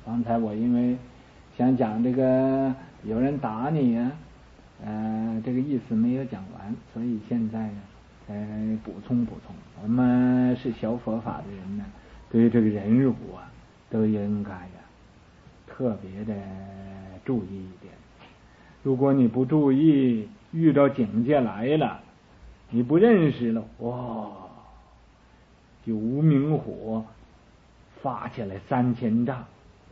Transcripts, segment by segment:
刚才我因为想讲这个有人打你啊，这个意思没有讲完，所以现在呢，补充。我们是学佛法的人呢，对于这个人物啊，都应该特别的注意一点。如果你不注意，遇到警戒来了，你不认识了，哇，就无名火发起来3000丈，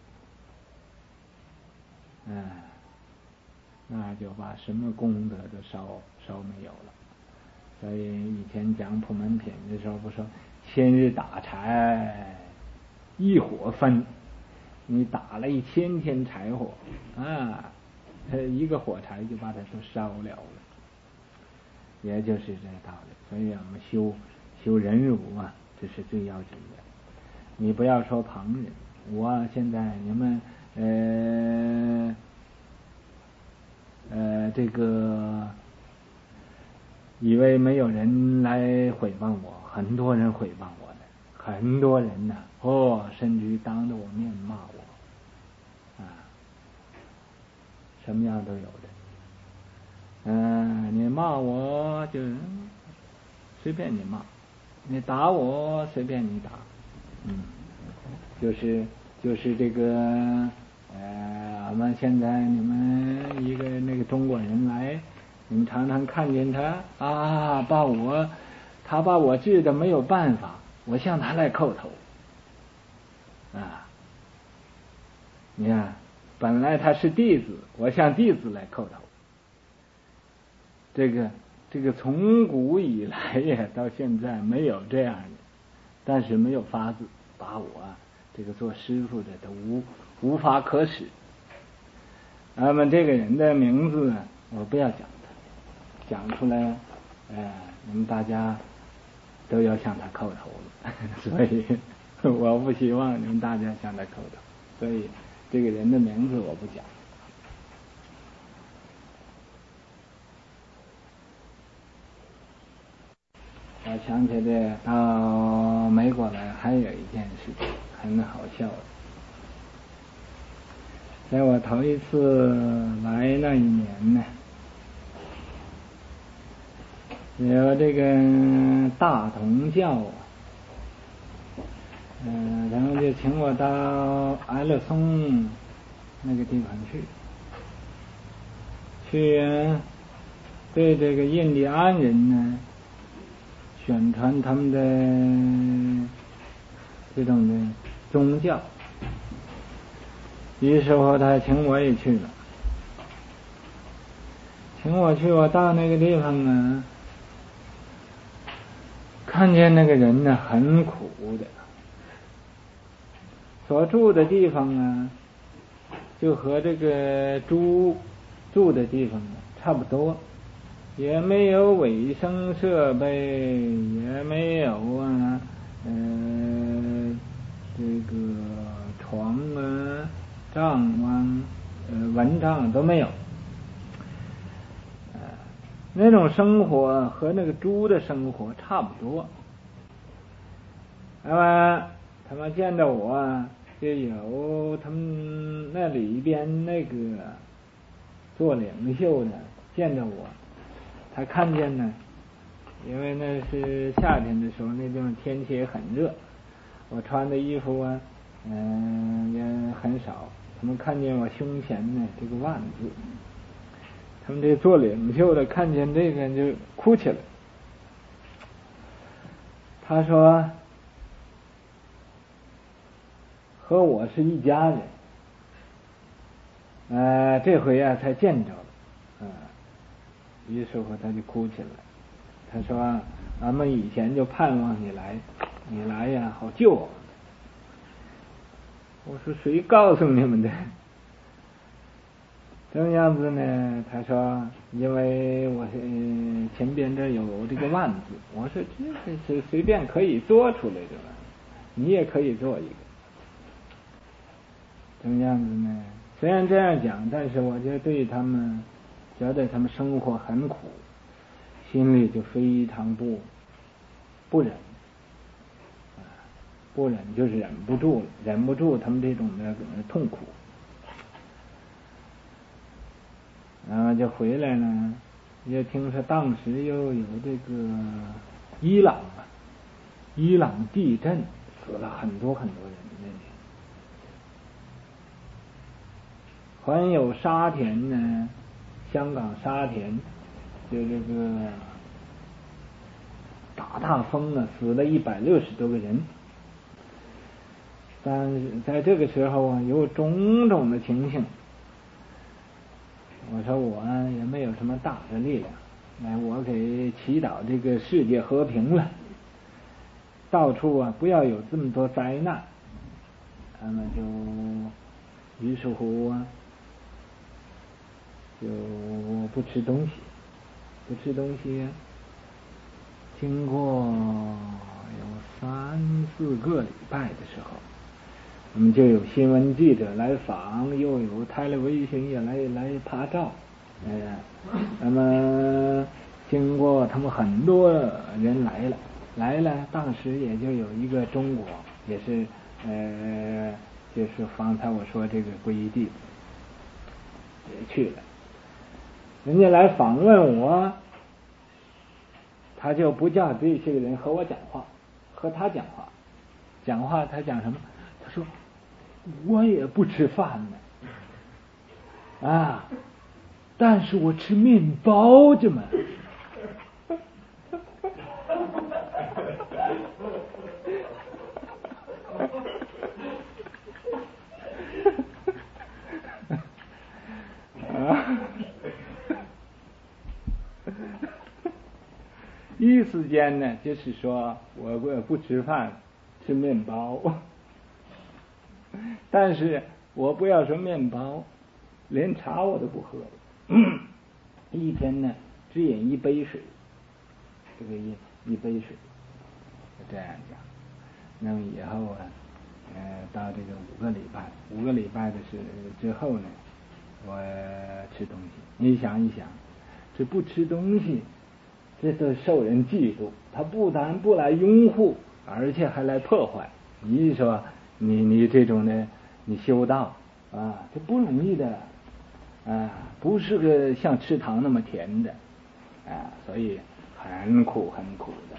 那就把什么功德都烧没有了。所以以前讲普门品的时候不说，千日打柴一火分，你打了1000天柴火一个火柴就把它都烧了，也就是这个道理。所以我们修忍辱啊，这是最要紧的。你不要说旁人，我现在你们这个以为没有人来诽谤我，很多人诽谤我的，很多人呢，甚至于当着我面骂我什么样都有的。你骂我就随便你骂，你打我随便你打，就是这个我们现在你们一个那个中国人来，你们常常看见他他把我治的没有办法，我向他来叩头你看，本来他是弟子，我向弟子来叩头。这个从古以来到现在没有这样的，但是没有法子把我这个做师傅的都无法可使。那么这个人的名字我不要讲他，讲出来你们大家都要向他叩头了所以我不希望你们大家向他叩头，所以这个人的名字我不讲。我想起来到美国来还有一件事情很好笑的。在我头一次来那一年呢，有这个大同教然后就请我到埃勒松那个地方去对这个印第安人呢宣传他们的这种的宗教。于是乎他请我也去了，我到那个地方看见那个人呢很苦的，所住的地方就和这个猪住的地方差不多，也没有卫生设备，也没有这个床帐蚊帐都没有。那种生活和那个猪的生活差不多。那么他们见到我就有他们那里边那个做领袖的见到我，他看见呢，因为那是夏天的时候，那地方天气也很热，我穿的衣服也很少，他们看见我胸前呢这个万字，他们这做领袖的看见这个就哭起来。他说和我是一家人，这回才见着了，于是乎他就哭起来。他说俺们以前就盼望你来好救我们。我说谁告诉你们的？这样子呢，他说因为我前边这有这个万字，我说这是随便可以做出来的嘛，你也可以做一个。这样子呢，虽然这样讲，但是我就对他们觉得他们生活很苦，心里就非常不忍， 不忍就是忍不住了，忍不住他们这种的痛苦，然后就回来呢，也听说当时又有这个伊朗地震，死了很多人那里，还有沙田呢，香港沙田就这个大风啊，死了160多个人。但是在这个时候啊，有种种的情形，我说我也没有什么大的力量，我给祈祷这个世界和平了，到处啊不要有这么多灾难。他们就于是乎啊，就不吃东西，经过有3、4个礼拜的时候，我们就有新闻记者来访，又有台湾卫星也来拍照，那么经过他们很多人来了，当时也就有一个中国，也是就是方才我说这个皈依弟子也去了，人家来访问我，他就不叫这些个人和我讲话，和他讲话他讲什么？他说我也不吃饭呢，但是我吃面包着嘛。意思间呢，就是说我不吃饭，吃面包，但是我不要说面包，连茶我都不喝，一天呢只饮1杯水，这个一杯水，这样讲。那么以后啊，到这个5个礼拜的之后呢，我吃东西。你想一想，这不吃东西，这都受人嫉妒，他不但不来拥护，而且还来破坏。你说你这种的，你修道啊，这不容易的啊，不是个像吃糖那么甜的啊，所以很苦的。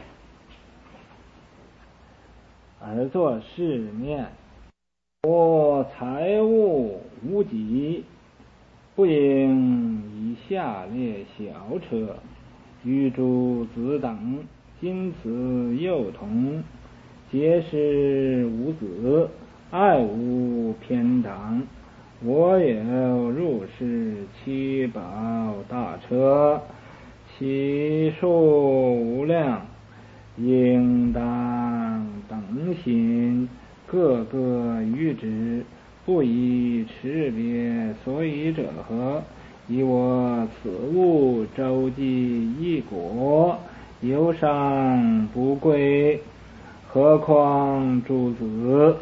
而作是念：我财物无极，不应以下列小车与诸子等，今此幼童，皆是无子，爱无偏党。我有入世7宝大车，其数无量，应当等心，各个于之，不以识别所以者何？以我此物周济一国，忧伤不归，何况诸子？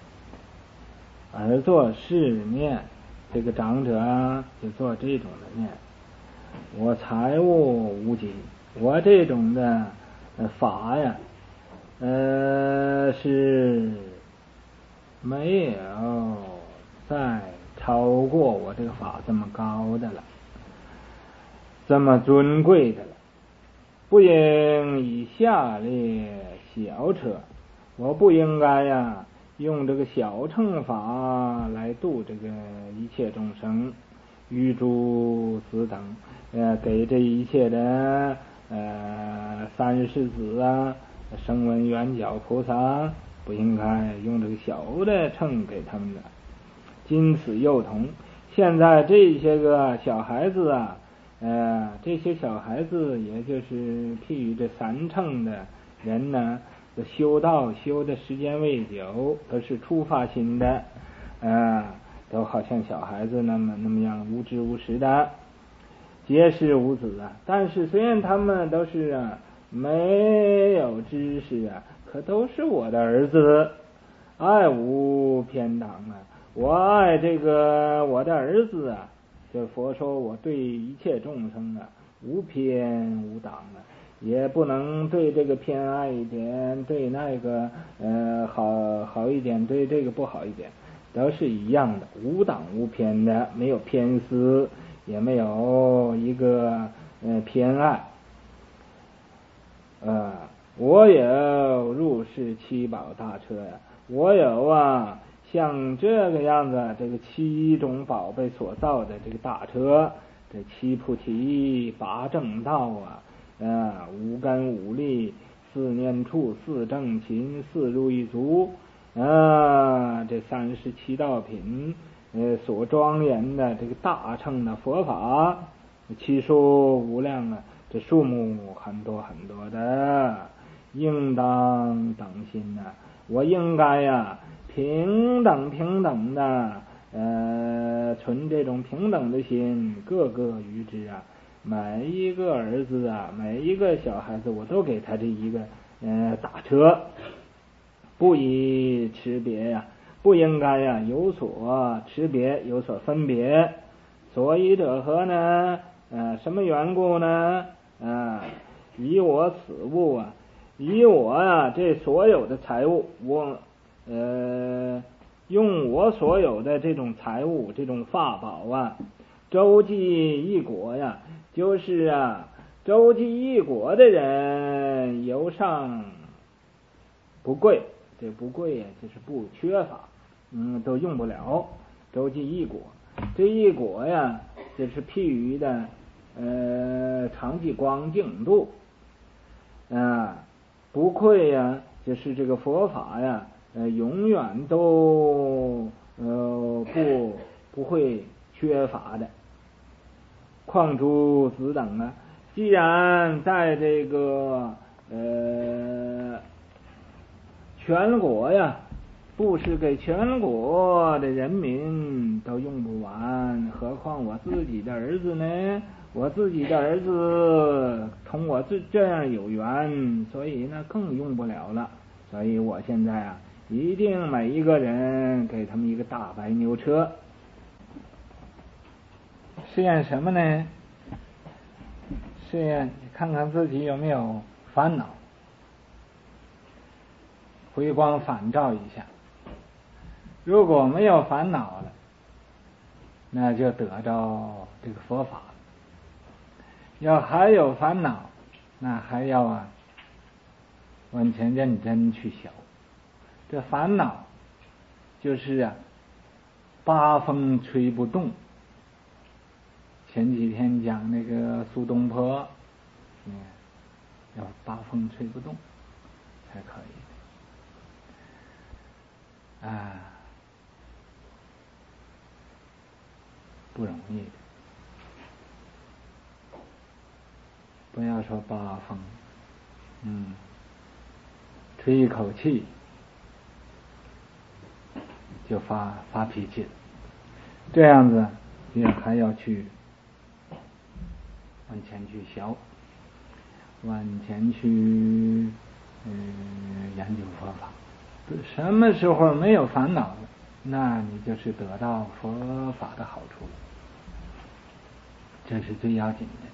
而作是念，这个长者就做这种的念：我财物无极，我这种的法呀，是没有再超过我这个法这么高的了，这么尊贵的了。不应以下列小车，我不应该呀用这个小乘法来度这个一切众生，于诸子等，给这一切的三世子啊，声闻缘觉菩萨，不应该用这个小的秤给他们的。今此幼童，现在这些个小孩子啊，这些小孩子也就是譬如这3乘的人呢，修道修的时间未久，都是初发心的，都好像小孩子那么样无知无识的，皆是无子啊。但是虽然他们都是没有知识可都是我的儿子，爱无偏党我爱这个我的儿子这佛说我对一切众生无偏无党也不能对这个偏爱一点，对那个好一点，对这个不好一点，都是一样的，无党无偏的，没有偏私，也没有一个偏爱。我有入世七宝大车呀，我有像这个样子，这个七种宝贝所造的这个大车，这七菩提八正道五根五力四念处四正勤四如意足这37道品所庄严的这个大乘的佛法，其数无量这数目很多很多的，应当等心我应该平等的存这种平等的心，各个于之每一个儿子每一个小孩子，我都给他这一个大车，不以持别不应该有所持别，有所分别。所以者何呢？什么缘故呢？以我此物以我这所有的财物，我用我所有的这种财物，这种法宝周济一国就是周济一国的人由上不贵，这不贵就是不缺乏，都用不了。周济一国，这一国就是譬喻的常寂光净度不愧就是这个佛法永远都不会缺乏的。况诸子等既然在这个全国布施给全国的人民都用不完，何况我自己的儿子呢？我自己的儿子同我这样有缘，所以更用不了了。所以我现在一定每一个人给他们一个大白牛车。试验什么呢？试验看看自己有没有烦恼，回光返照一下。如果没有烦恼了，那就得着这个佛法。要还有烦恼，那还要往前认真去修。这烦恼就是八风吹不动。前几天讲那个苏东坡要八风吹不动才可以不容易的。不要说八风吹一口气就发脾气了，这样子也还要去往前去学，往前去研究佛法。什么时候没有烦恼了，那你就是得到佛法的好处了，这是最要紧的。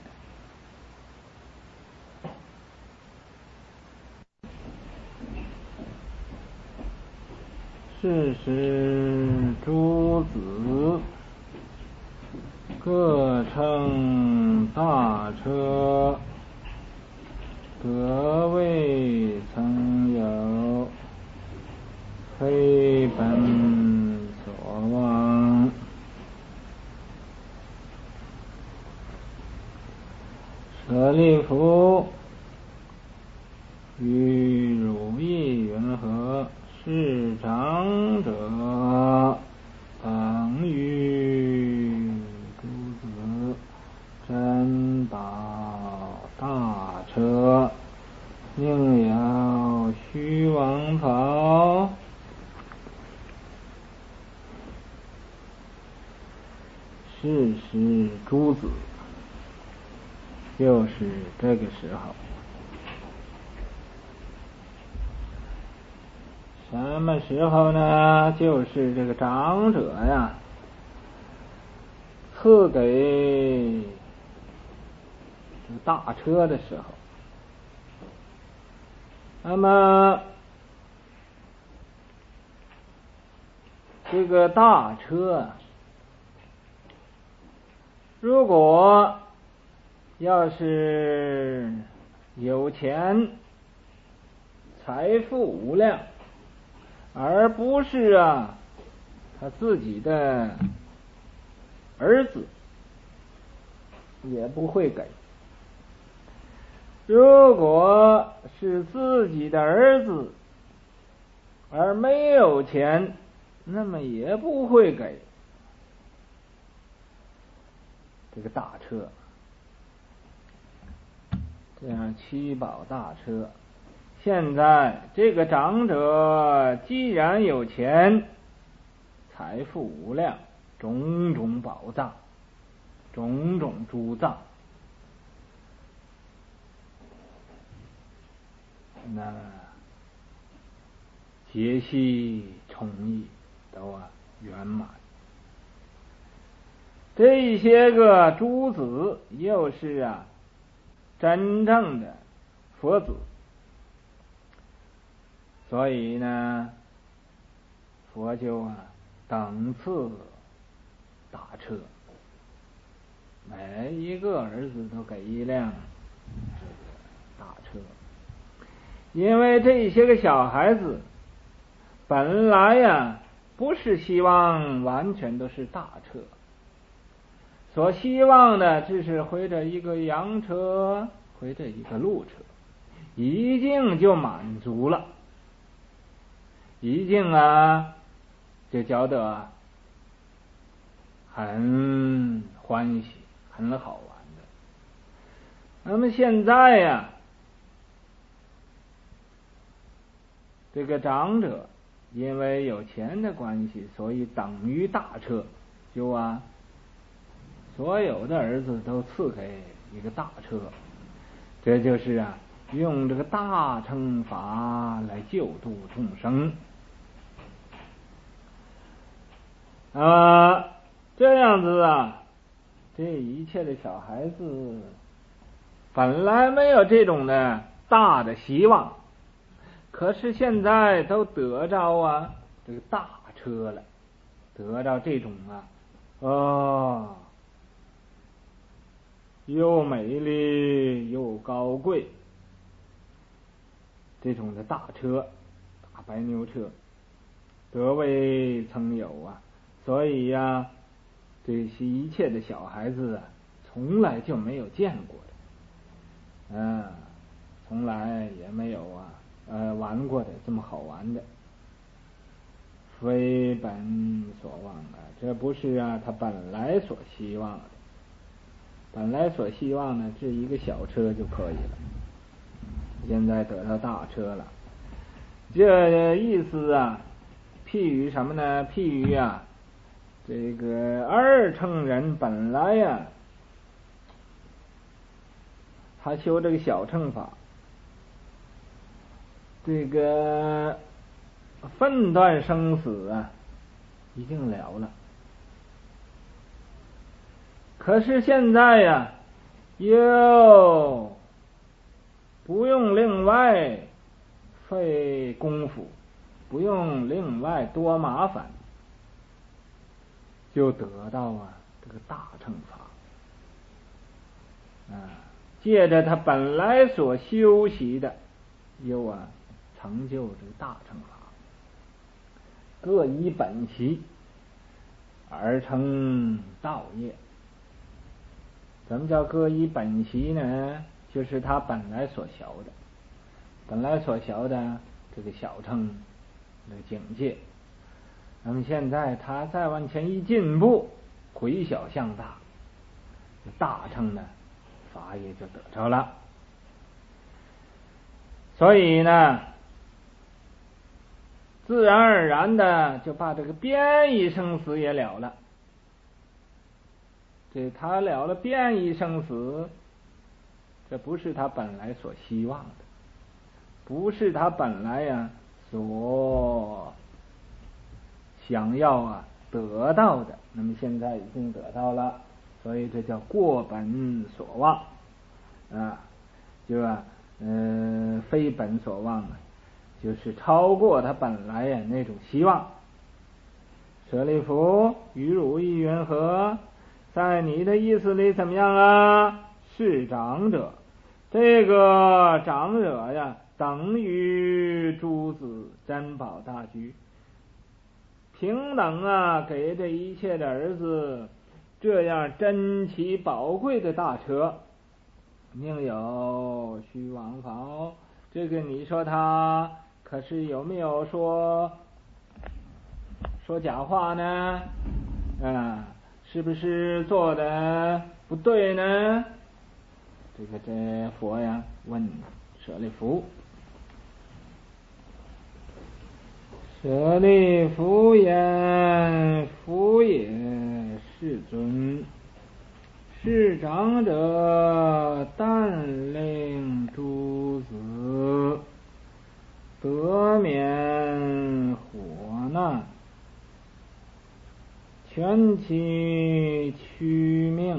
是使诸子各乘大车，各未曾有，非本所望。舍利弗，与汝意云何？是长者等于诸子珍宝大车，宁要虚王袍？是时诸子，就是这个时候。什么时候呢？就是这个长者赐给大车的时候。那么这个大车，如果要是有钱，财富无量，而不是他自己的儿子，也不会给。如果是自己的儿子而没有钱，那么也不会给这个大车。这样七宝大车，现在这个长者既然有钱，财富无量，种种宝藏，种种珠藏，那结系宠意都圆满。这些个诸子又是真正的佛子，所以呢，佛就等次大车，每一个儿子都给一辆这个大车，因为这些个小孩子本来不是希望完全都是大车，所希望的只是会着一个洋车，会着一个路车，已经就满足了，已经就觉得很欢喜，很好玩的。那么现在这个长者因为有钱的关系，所以等于大车，就所有的儿子都赐给一个大车，这就是用这个大乘法来救度众生。这样子这一切的小孩子本来没有这种的大的希望，可是现在都得着这个大车了，得着这种又美丽又高贵这种的大车，大白牛车，得未曾有所以这些一切的小孩子从来就没有见过的，从来也没有玩过的这么好玩的，非本所望这不是他本来所希望的。本来所希望的是一个小车就可以了，现在得到大车了。这意思譬喻什么呢？譬喻这个二乘人本来他修这个小乘法，这个分段生死已经了了，可是现在又不用另外费功夫，不用另外多麻烦，就得到这个大乘法，借着他本来所修习的，又成就这个大乘法，各依本习而成道业。什么叫各依本习呢？就是他本来所学的，本来所学的这个小乘的境界，那么现在他再往前一进步，回小向大，大乘的法也就得着了。所以呢，自然而然的就把这个变异生死也了了。这他了了变异生死，这不是他本来所希望的，不是他本来所想要得到的，那么现在已经得到了，所以这叫过本所望就非本所望就是超过他本来那种希望， 舍利弗，于汝意云何？在你的意思里怎么样啊？是长者，这个长者呀，等于诸子珍宝大居，平等啊，给这一切的儿子这样珍奇宝贵的大车。宁有虚妄否？这个你说他可是有没有说假话呢？是不是做的不对呢？这佛呀问舍利弗，舍利弗言：夫也，世尊。是长者但令诸子得免火难，全其躯命，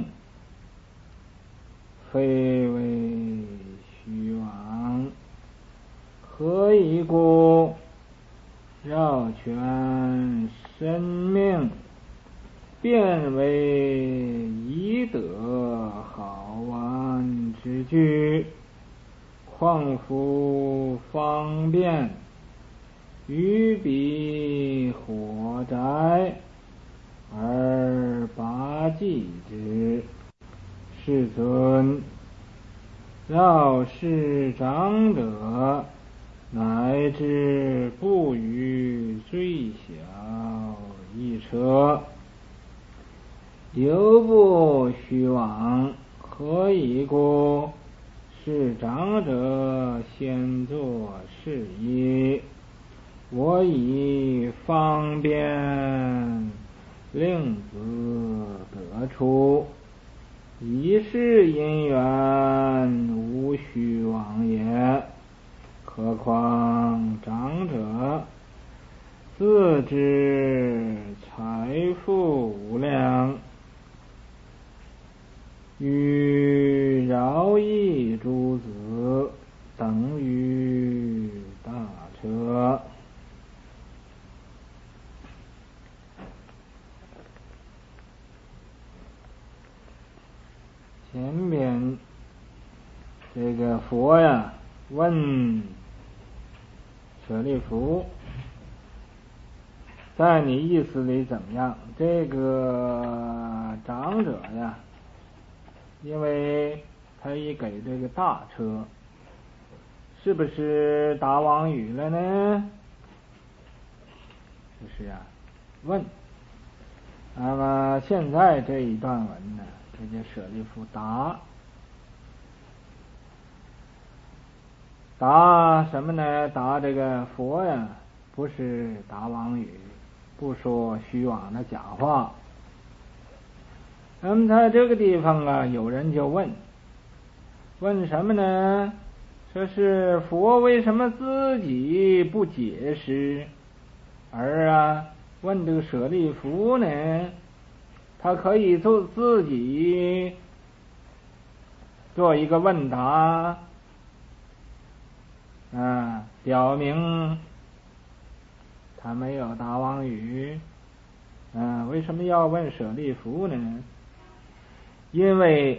非为虚妄。何以故？绕全身命，便为宜得好玩之具，况复方便于彼火宅而拔济之。世尊，绕世长者，乃至不与最小一车，犹不虚妄。何以故？是长者先作是意，我以方便令子得出，以是因缘，无虚妄也。何况长者自知财富无量，与饶益诸子，等于大车。前边这个佛呀问舍利弗，在你意思里怎么样？这个长者呀，因为他已给这个大车，是不是打妄语了呢？就是啊，问。那么现在这一段文呢，这就舍利弗答什么呢？答这个佛呀，不是答妄语，不说虚妄的假话。那么在这个地方啊，有人就问什么呢？说是佛为什么自己不解释，而问这个舍利弗呢？他可以自己做一个问答，表明他没有答妄语。为什么要问舍利弗呢？因为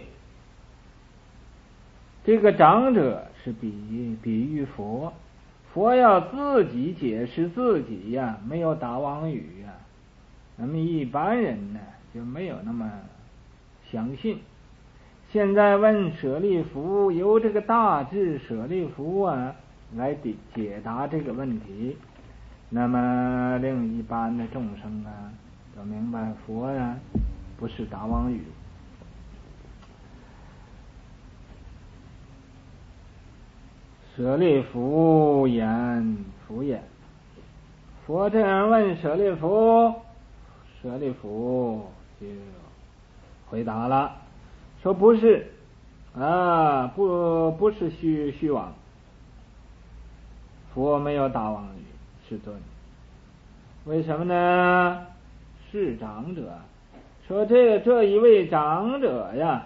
这个长者是比喻佛，佛要自己解释自己呀，没有答妄语呀，那么一般人呢就没有那么相信。现在问舍利弗，由这个大智舍利弗来解答这个问题，那么令一般的众生都明白佛不是答妄语。舍利弗言：弗也。佛这样问舍利弗，舍利弗就回答了，说不是不是虚妄，佛没有答妄语，世尊。为什么呢？是长者，说这一位长者呀，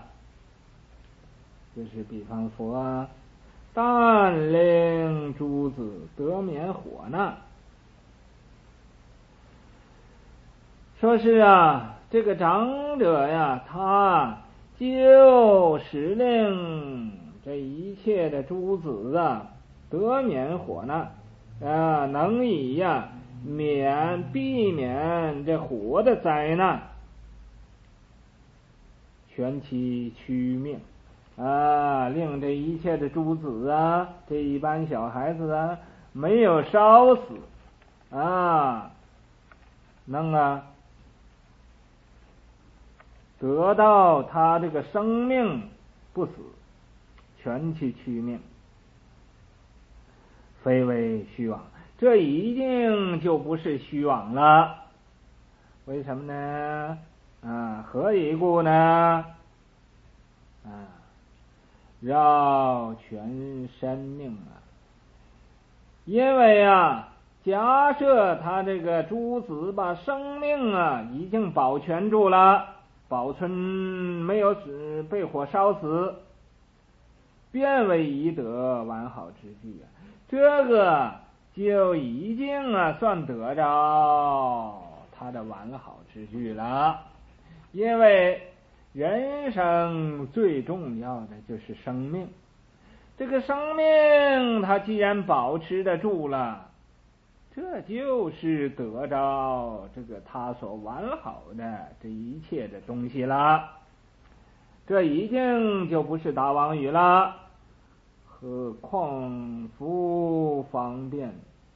就是比方佛但令诸子得免火难， 说是啊，这个长者呀，他就使令这一切的诸子啊得免火难能以避免这火的灾难，全其躯命令这一切的诸子这一般小孩子没有烧死能得到他这个生命不死，全其躯命，非为虚妄。这一定就不是虚妄了。为什么呢？何以故呢？绕全生命因为假设他这个诸子把生命已经保全住了，保存没有被火烧死，便为宜得完好之具这个就已经算得着他的完好之具了。因为人生最重要的就是生命，这个生命它既然保持得住了，这就是得着这个他所完好的这一切的东西了。这已经就不是大妄语了。何况夫方便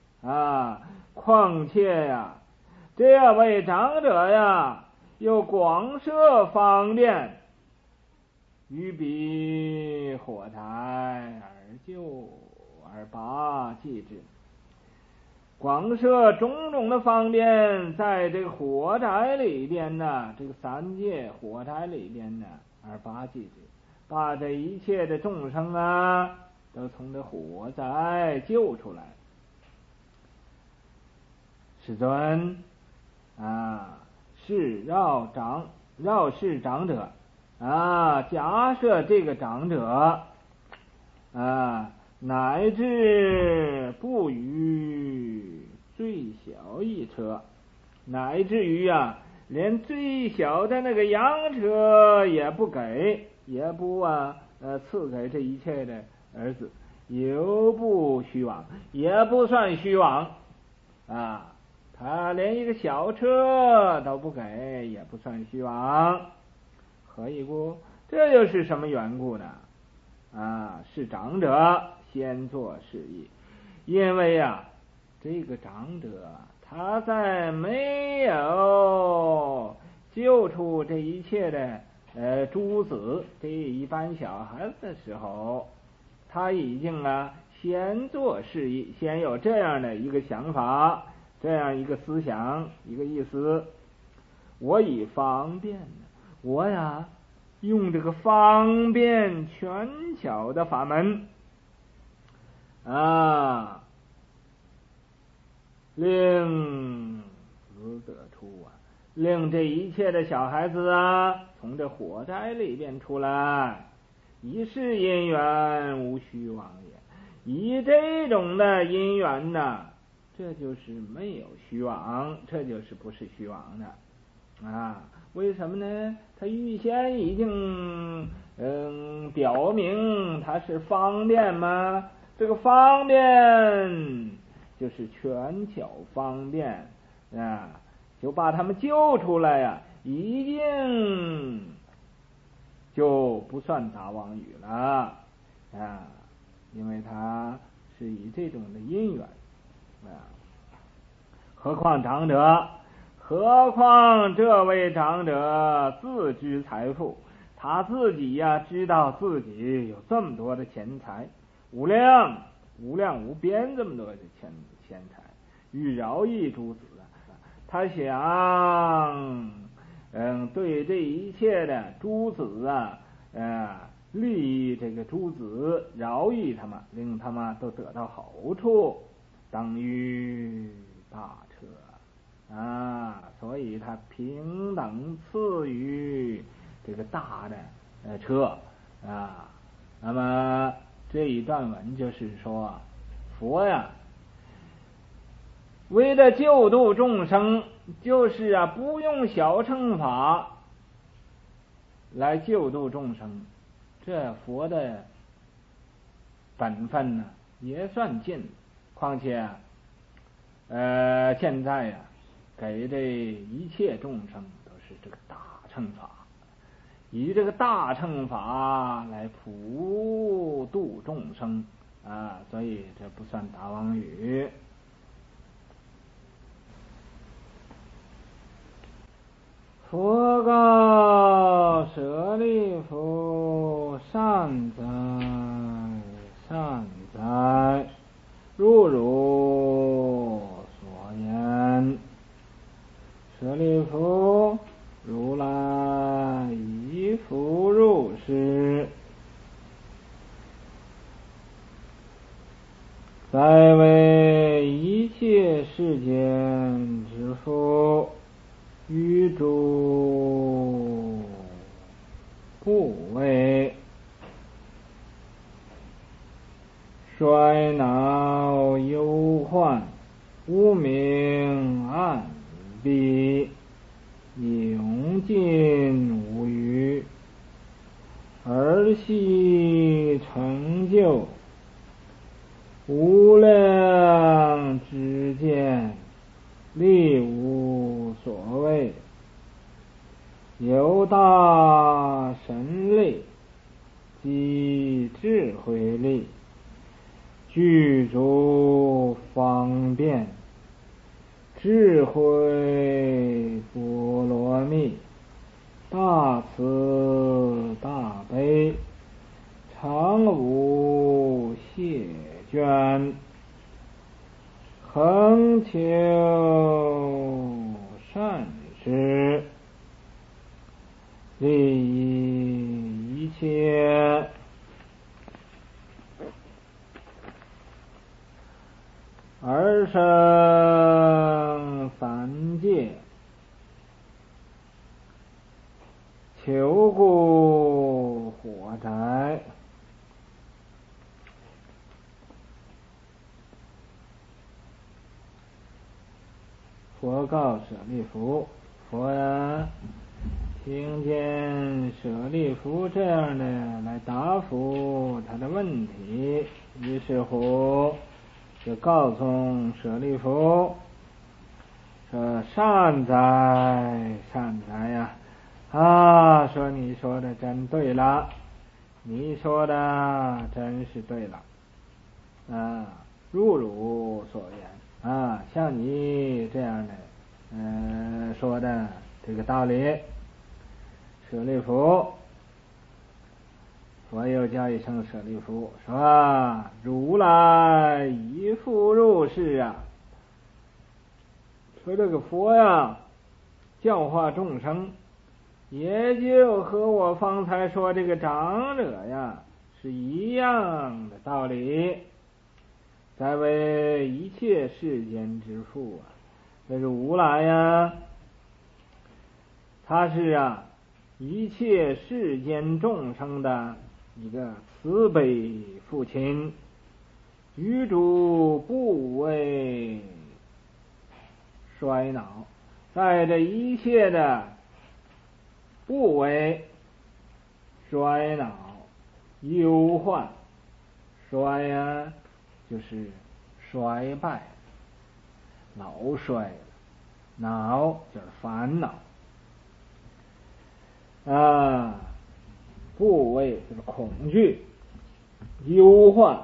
况且这位长者又广设方便，于彼火柴而拔济之，广设种种的方便在这个火柴里边这个三界火柴里边而拔济之，把这一切的众生都从这火灾救出来。世尊是绕世长者假设这个长者乃至不与最小一车，乃至于连最小的那个羊车也不给，也不赐给这一切的儿子，犹不虚妄，也不算虚妄他连一个小车都不给，也不算虚妄。何以故？这又是什么缘故呢？是长者先做事业。因为这个长者他在没有救出这一切的诸子这一般小孩子的时候，他已经先做事业，先有这样的一个想法，这样一个思想，一个意思。我以方便我用这个方便权巧的法门令子得出令这一切的小孩子从这火灾里边出来，以是因缘无虚妄也。以这种的因缘这就是没有虚妄，这就是不是虚妄的为什么呢？他预先已经表明他是方便吗？这个方便就是权巧方便就把他们救出来已经就不算大妄语了因为他是以这种的因缘何况长者，何况这位长者自知财富，他自己知道自己有这么多的钱财，无量无边这么多的钱财，欲饶益诸子他想对这一切的诸子利益这个诸子，饶益他们，令他们都得到好处，等于大车所以他平等赐予这个大的车那么这一段文就是说佛为了救度众生，就是不用小乘法来救度众生，这佛的本分呢也算尽。况且现在给的一切众生都是这个大乘法，以这个大乘法来普度众生所以这不算大妄语。佛告舍利弗：善哉，善哉，如汝所言。舍利弗，如来已复如是。在为一切世间之父，于诸部位衰恼忧患，无明暗蔽，永尽无余，而悉成就无量之见，力无所谓，有大神力及智慧力，具足方便，智慧波罗蜜，大慈大悲，常无谢捐，恒求善事，利益一切而生三界，求故火宅。佛告舍利弗：佛听见舍利弗这样的来答复他的问题，于是乎就告诉舍利弗说：善哉，善哉呀！说你说的真对了，你说的真是对了如汝所言像你这样的说的这个道理。舍利弗，佛又叫一声舍利弗，说如来已复如是说这个佛教化众生，也就和我方才说这个长者是一样的道理。在为一切世间之父这如来他是一切世间众生的一个慈悲父亲，于诸部位衰恼，在这一切的部位衰恼忧患，衰就是衰败，老衰，恼就是烦恼部位就是恐惧，忧患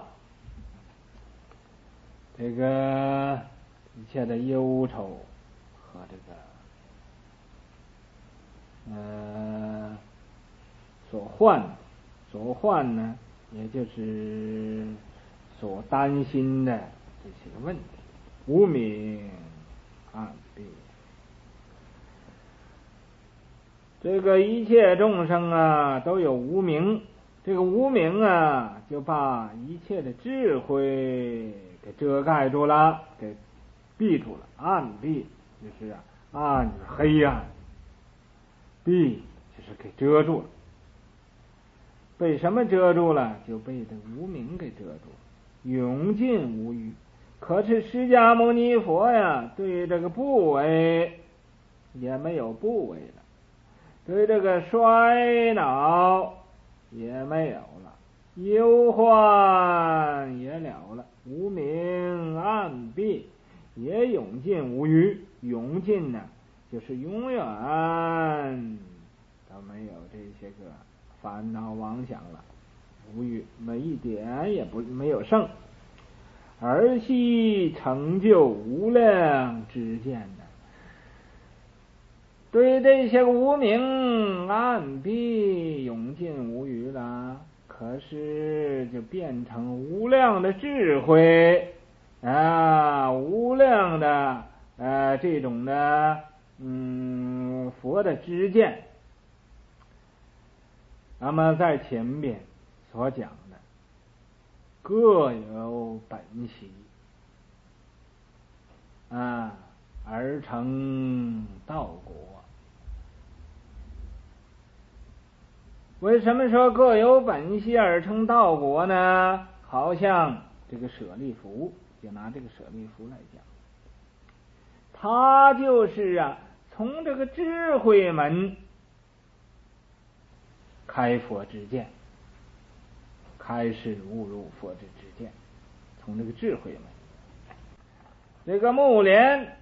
这个一切的忧愁和这个所患呢，也就是所担心的这些问题，无明暗蔽。这个一切众生都有无明，这个无明就把一切的智慧给遮盖住了，给闭住了。暗蔽就是暗就是黑暗，闭就是给遮住了。被什么遮住了？就被这无明给遮住了。永尽无余， 可是释迦牟尼佛呀，对这个部位也没有部位了，对这个衰老也没有了，忧患也了了，无明暗蔽也永尽无余。永尽呢，就是永远都没有这些个烦恼妄想了，无余，没一点也没有剩。而悉成就无量之见的，对这些无明暗蔽永尽无余了，可是就变成无量的智慧无量的这种的佛的知见。那么在前边所讲的各有本习而成道果。为什么说各有本习而成道果呢？好像这个舍利弗，就拿这个舍利弗来讲，他就是从这个智慧门开佛之见，开示悟入佛之见，从这个智慧门。这个目连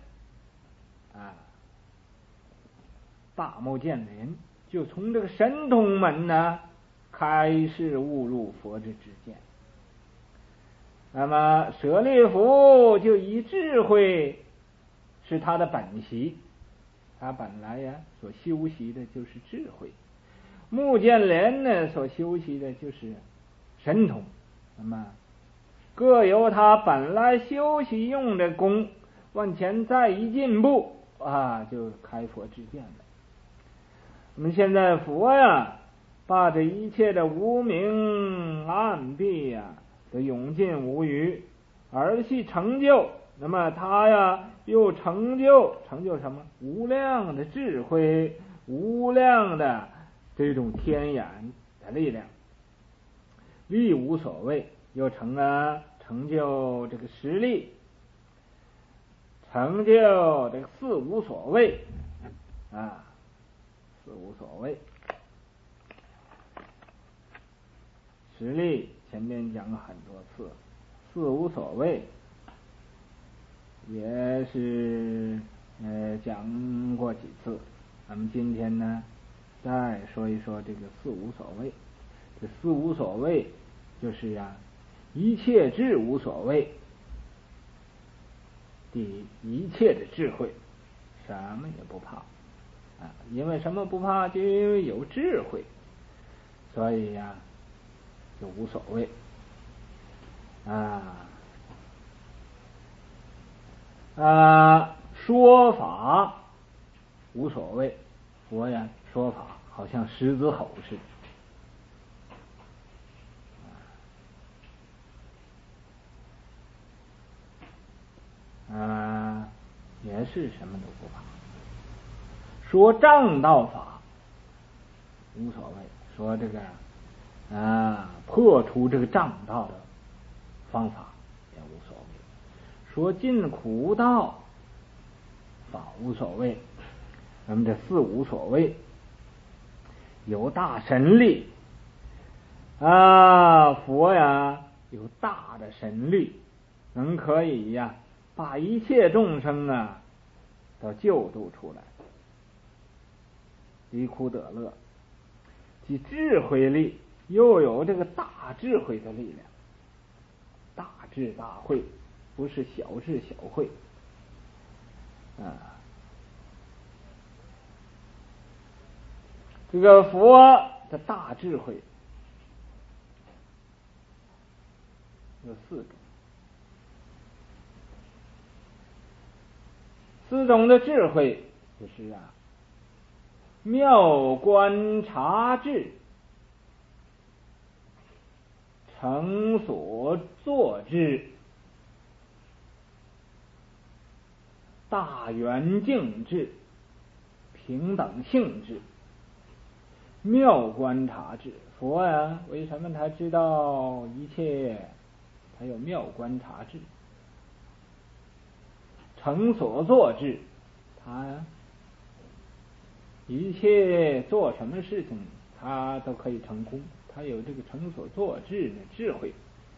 大目犍连就从这个神通门呢开示悟入佛之见。那么舍利弗就以智慧是他的本习，他本来所修习的就是智慧。目犍连呢所修习的就是神通，那么各由他本来修习用的功，往前再一进步就开佛之见了。我们现在佛把这一切的无明暗蔽都永尽无余，而悉成就。那么他又成就什么？无量的智慧，无量的这种天眼的力量，力无所谓，又成就这个实力，成就这个四无所谓四无所谓。实力前面讲了很多次，四无所谓也是讲过几次。咱们今天呢再说一说这个四无所谓。这四无所谓就是一切智无所谓，第一切的智慧什么也不怕因为什么不怕？就因为有智慧，所以就无所谓说法无所谓，佛说法好像狮子吼似的也是什么都不怕。说正道法无所谓，说这个破除这个障道的方法也无所谓，说尽苦道法无所谓。那么这四无所谓，有大神力佛有大的神力，能可以把一切众生都救度出来，离苦得乐。即智慧力，又有这个大智慧的力量，大智大慧，不是小智小慧这个佛的大智慧有四种的智慧，就是妙观察智、成所作智、大圆净智、平等性智。妙观察智，佛为什么他知道一切？他有妙观察智。 成所作智，他一切做什么事情他都可以成功，他有这个成所作智的智慧。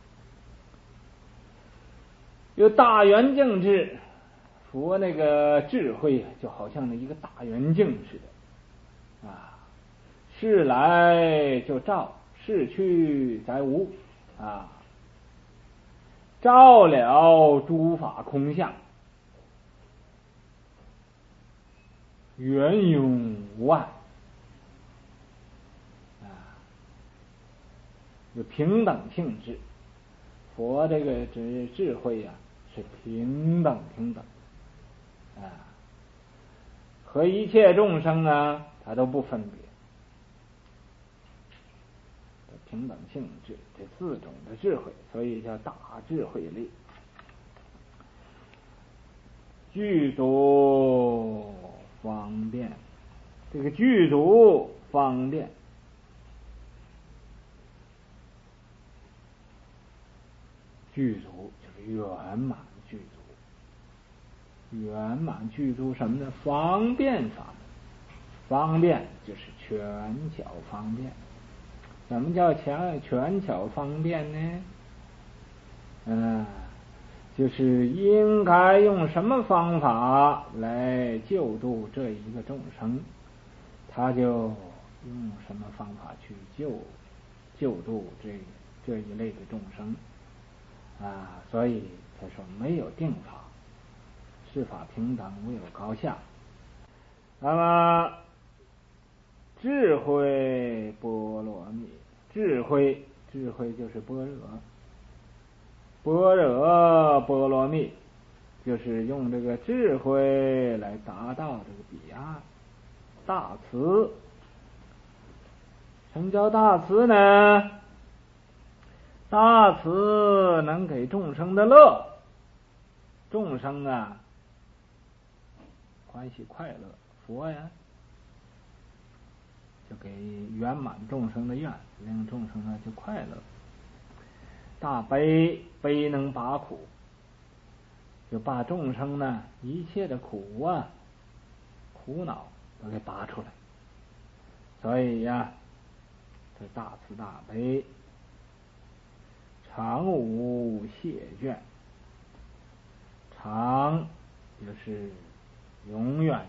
有大圆镜智，佛那个智慧就好像那一个大圆镜似的啊，事来就照，事去则无啊，照了诸法空相，圆融无碍啊，有平等性质。佛这个智慧呀，是平等啊，和一切众生啊，他都不分别，平等性质，这四种的智慧，所以叫大智慧力。具足方便，这个具足方便，具足就是圆满具足，圆满具足什么呢？方便法门，方便就是全巧方便。什么叫全巧方便呢？就是应该用什么方法来救度这一个众生，他就用什么方法去救度这一类的众生啊。所以他说没有定法，世法平等，无有高下。那么智慧波罗蜜，智慧就是般若，般若波罗蜜就是用这个智慧来达到这个彼岸。大慈，什么叫大慈呢？大慈能给众生的乐，众生啊欢喜快乐，佛呀就给圆满众生的愿，令众生呢就快乐。大悲，悲能拔苦，就把众生呢一切的苦恼都给拔出来。所以呀，这大慈大悲，常无谢倦，常就是永远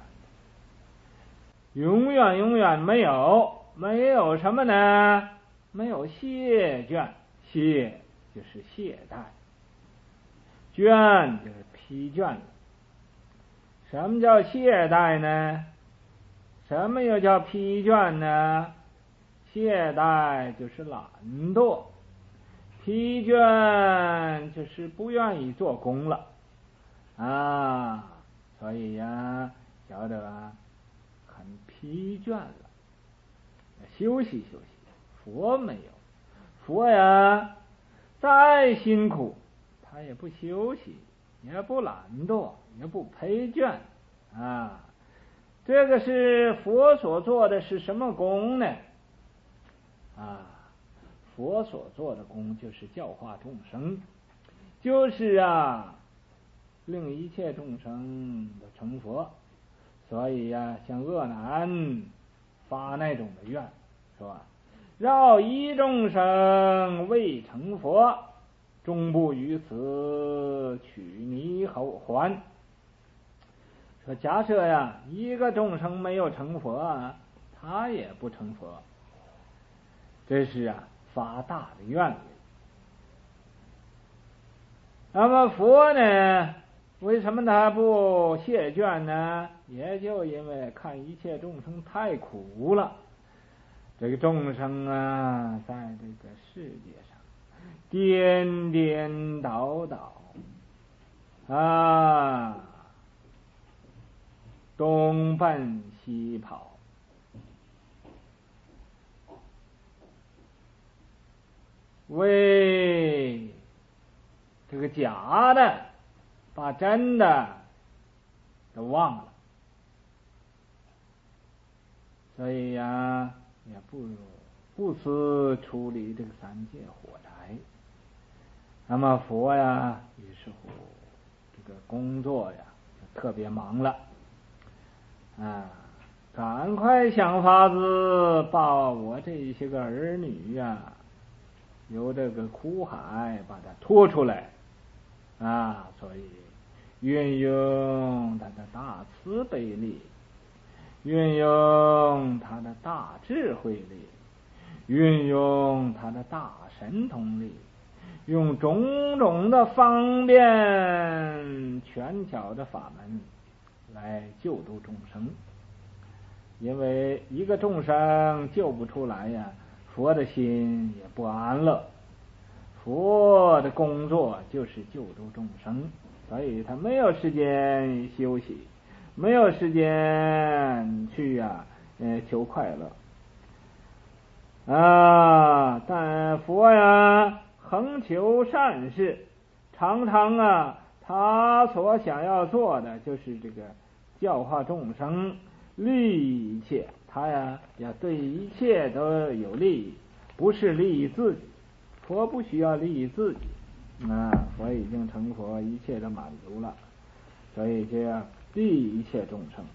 永远没有什么呢？没有谢倦，谢就是懈怠，倦就是疲倦了。什么叫懈怠呢？什么又叫疲倦呢？懈怠就是懒惰，疲倦就是不愿意做工了啊。所以呀，觉得很疲倦了，休息休息。佛没有，佛呀再辛苦他也不休息，也不懒惰，也不疲倦啊。这个是佛所做的是什么功呢？佛所做的功就是教化众生，就是令一切众生都成佛。所以像恶难发那种的愿，是吧？饶一众生未成佛，终不于此，取泥后还。说假设一个众生没有成佛他也不成佛，这是发大的愿力。那么佛呢，为什么他不谢倦呢？也就因为看一切众生太苦了。这个众生在这个世界上颠颠倒倒东奔西跑，为这个假的把真的都忘了。所以也不思处理这个三界火灾。那么佛于是乎这个工作呀特别忙了赶快想法子把我这些个儿女呀由这个苦海把它拖出来所以运用他的大慈悲力，运用他的大智慧力，运用他的大神通力，用种种的方便权巧的法门来救度众生。因为一个众生救不出来呀，佛的心也不安乐。佛的工作就是救度众生，所以他没有时间休息，没有时间去求快乐但佛呀恒求善事，常常他所想要做的就是这个教化众生，利益一切，他要对一切都有利益，不是利益自己。佛不需要利益自己佛已经成佛，一切都满足了，所以这样利益一切众生。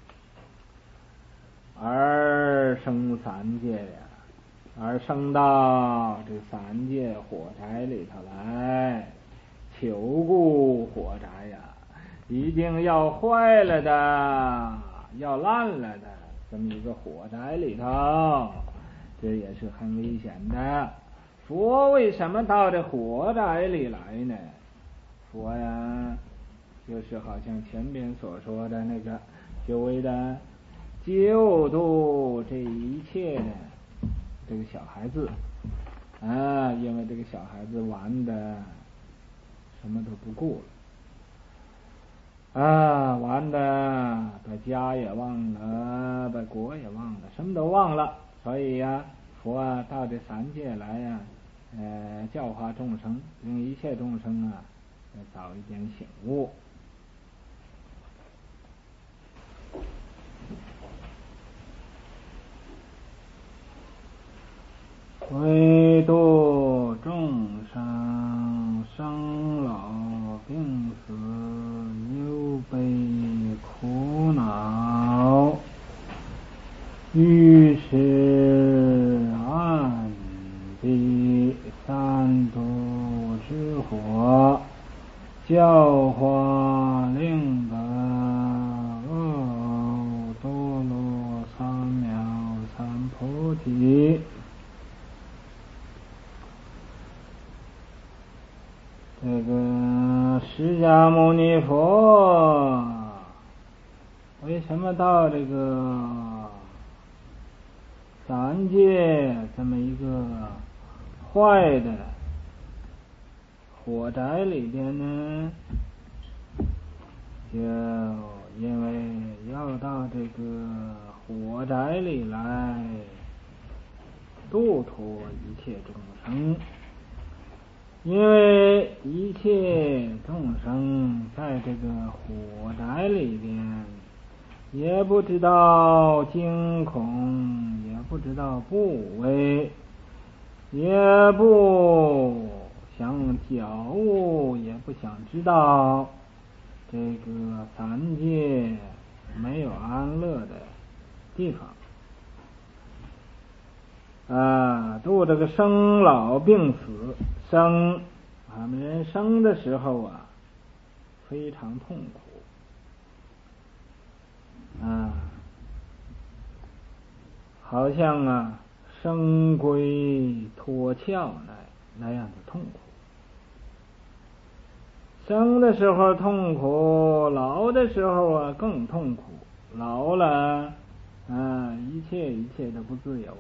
而生三界而生到这三界火宅里头来，求故火宅已经要坏了的，要烂了的这么一个火宅里头，这也是很危险的。佛为什么到这火宅里来呢？佛就是好像前边所说的那个，就为了救度这一切的这个小孩子因为这个小孩子玩的什么都不顾了玩的把家也忘了，把国也忘了，什么都忘了，所以佛到这三界来教化众生，令一切众生早一点醒悟。为度众生生老病死忧悲苦恼，于是暗地三毒之火教化令得多罗三藐三菩提。这个释迦牟尼佛为什么到这个三界这么一个坏的火宅里边呢？就因为要到这个火宅里来度脱一切众生，因为一切众生在这个火宅里边也不知道惊恐，也不知道怖畏，也不想觉悟，也不想知道这个三界没有安乐的地方度这个生老病死。生俺们人生的时候非常痛苦好像生龟脱壳那样的痛苦。生的时候痛苦，老的时候更痛苦。老了一切都不自由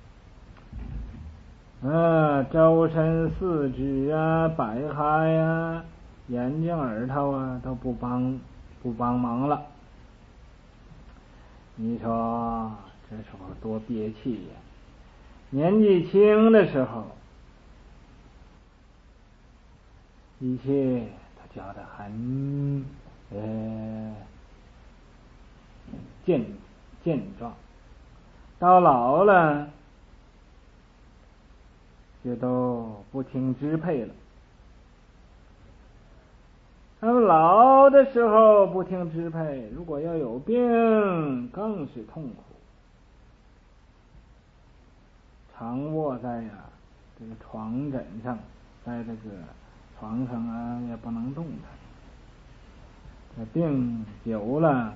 了周身四肢百骸眼睛耳朵都不帮忙了。你说这时候多憋气年纪轻的时候一切他觉得很健壮，到老了就都不听支配了那么老的时候不听支配，如果要有病，更是痛苦。常卧在这个床枕上，在这个床上也不能动弹。这病久了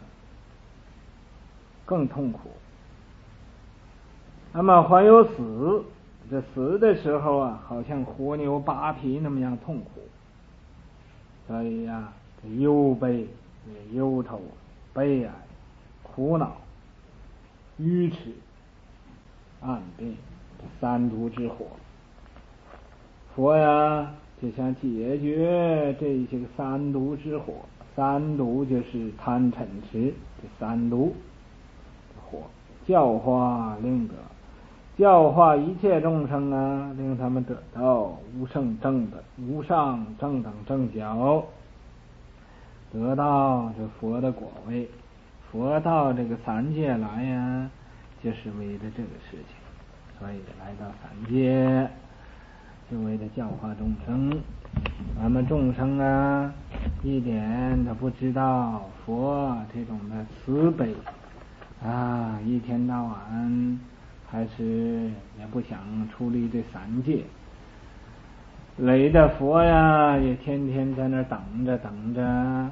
更痛苦。那么还有死，这死的时候好像活牛扒皮那么样痛苦。所以这忧悲、忧愁、悲哀、苦恼、愚痴、暗病，这三毒之火。佛就想解决这些个三毒之火。三毒就是贪嗔痴，这三毒火，教化令教化一切众生令他们得到无上正等正觉，得到这佛的果位。佛到这个三界来就是为了这个事情，所以来到三界就为了教化众生。咱们众生一点都不知道佛这种的慈悲一天到晚还是也不想出离这三界，累的佛也天天在那等着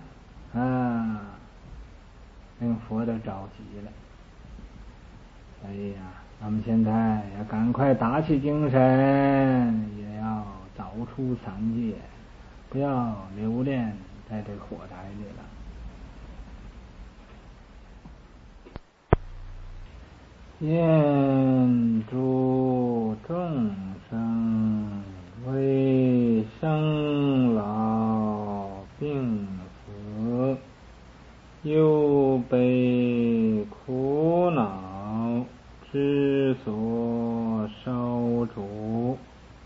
令佛都着急了。所以我们现在要赶快打起精神，也要早出三界，不要留恋在这火宅里了。愿诸众生为生老病死忧悲苦恼之所烧煮，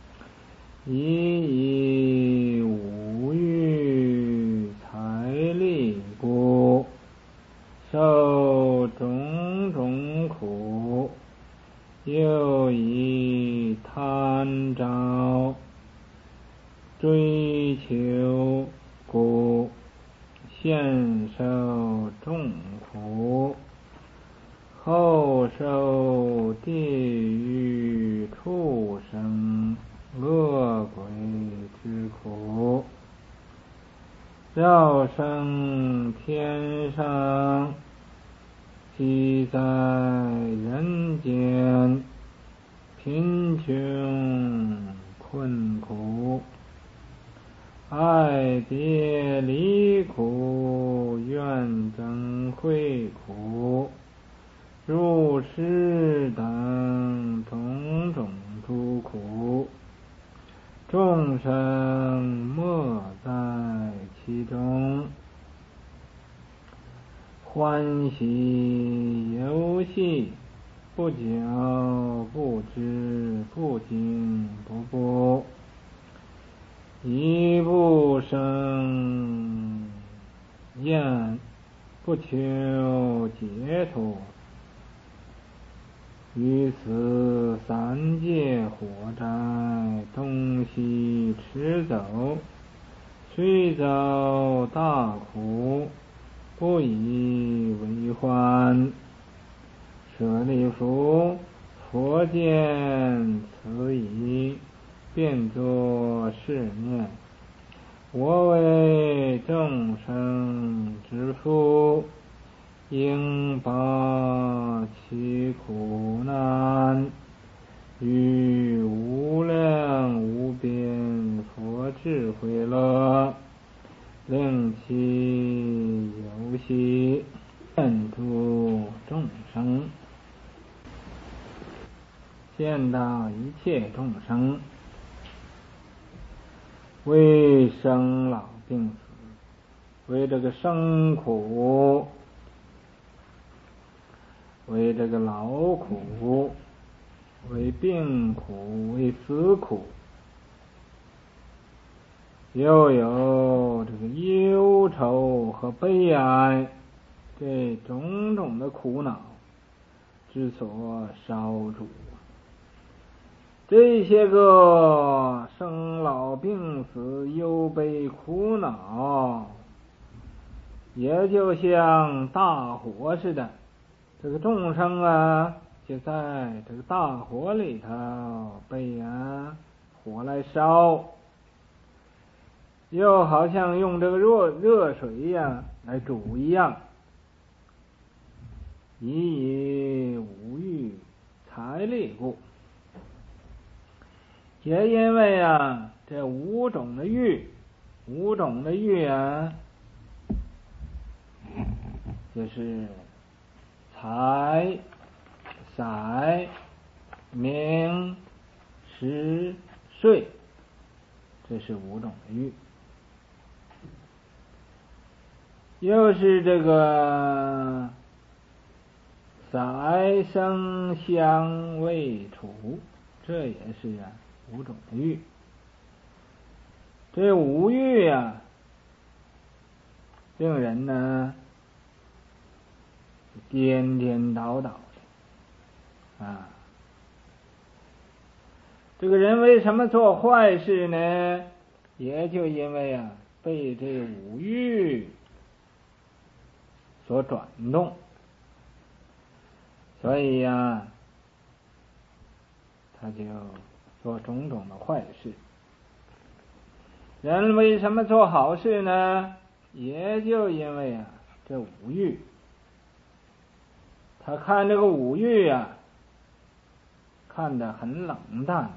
以五欲财力故，受种种苦，又以贪着追求故，现受众苦，后受地狱畜生恶鬼之苦，要生天上，即在人间贫穷困苦，爱别离苦，怨憎会苦，入室等种种诸苦，众生莫在其中，欢喜游戏，不觉不知，不惊不怖，一不生厌，不求解脱，于此三界火灾东西驰走，虽遭大苦，不以为欢。舍利弗，佛见此已，便作是念：我为众生之父，应拔其苦难，于无量无边佛智慧乐，令其游戏，愿诸众生，见到一切众生为生老病死，为这个生苦，为这个劳苦，为病苦，为死苦，又有这个忧愁和悲哀，这种种的苦恼之所烧煮。这些个生老病死忧悲苦恼也就像大火似的，这个众生啊，就在这个大火里头被火来烧，又好像用这个热水来煮一样。以五欲财力故，也因为这五种的欲就是财、色、名、食、睡，这是五种的欲。又是这个色声香味触，这也是五种的欲。这五欲令人颠颠倒倒的这个人为什么做坏事呢？也就因为被这五欲所转动，所以他就做种种的坏事。人为什么做好事呢？也就因为这五欲，他看这个五欲看得很冷淡，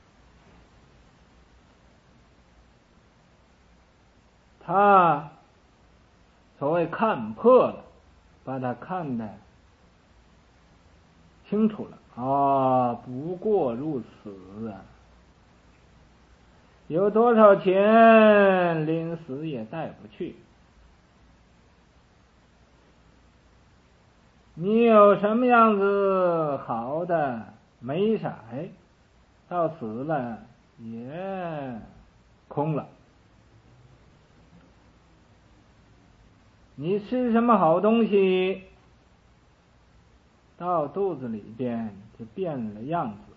他所谓看破了，把他看得清楚了不过如此有多少钱临死也带不去，你有什么样子好的美色，到死了也空了。你吃什么好东西，到肚子里边就变了样子。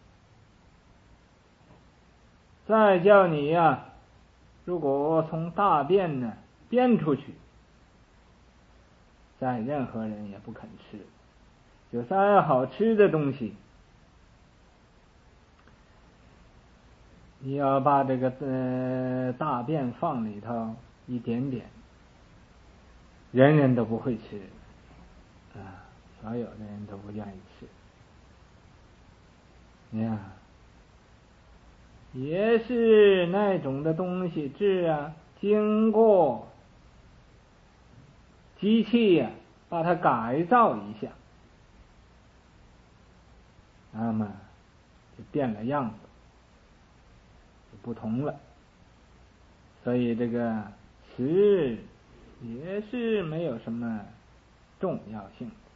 再叫你如果从大便便出去，再任何人也不肯吃。就再好吃的东西，你要把这个大便放里头一点点，人人都不会吃所有的人都不愿意吃。你看，也是那种的东西经过机器把它改造一下，那么就变了样子，就不同了。所以这个吃也是没有什么重要性。